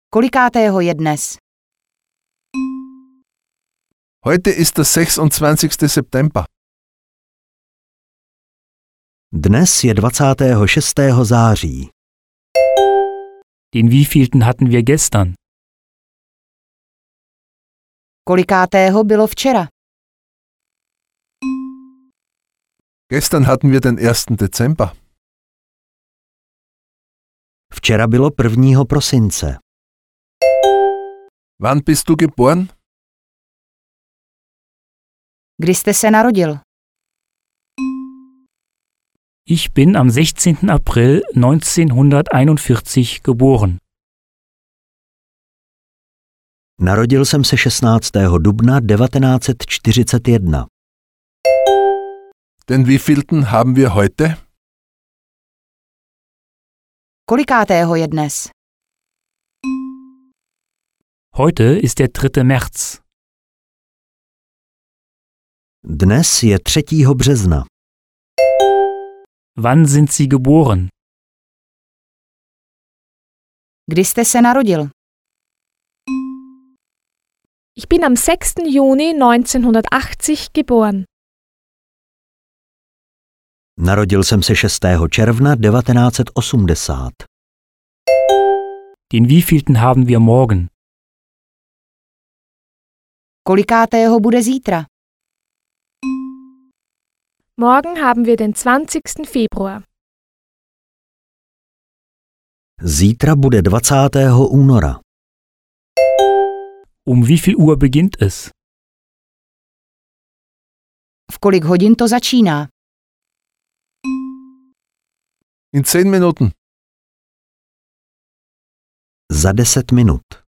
Kolikátého je dnes? Heute ist der 26. September. Dnes je 26. září. Den wievielten hatten wir gestern? Kolikátého bylo včera? Gestern hatten wir den 1. Dezember. Včera bylo 1. prosince. Wann bist du geboren? Kdy jste se narodil? Ich bin am 16. April 1941 geboren. Narodil jsem se 16. dubna 1941. Den wievielten haben wir heute? Kolikátého je dnes? Heute ist der 3. März. Dnes je 3. března. Wann sind Sie geboren? Kdy jste se narodil? Ich bin am 6. Juni 1980 geboren. Narodil jsem se 6. června 1980. Den wievielten haben wir morgen? Kolikátého bude zítra? Morgen haben wir den 20. Februar. Zítra bude 20. února. Um wie viel Uhr beginnt es? V kolik hodin to začíná? In 10 Minuten. Za 10 minut.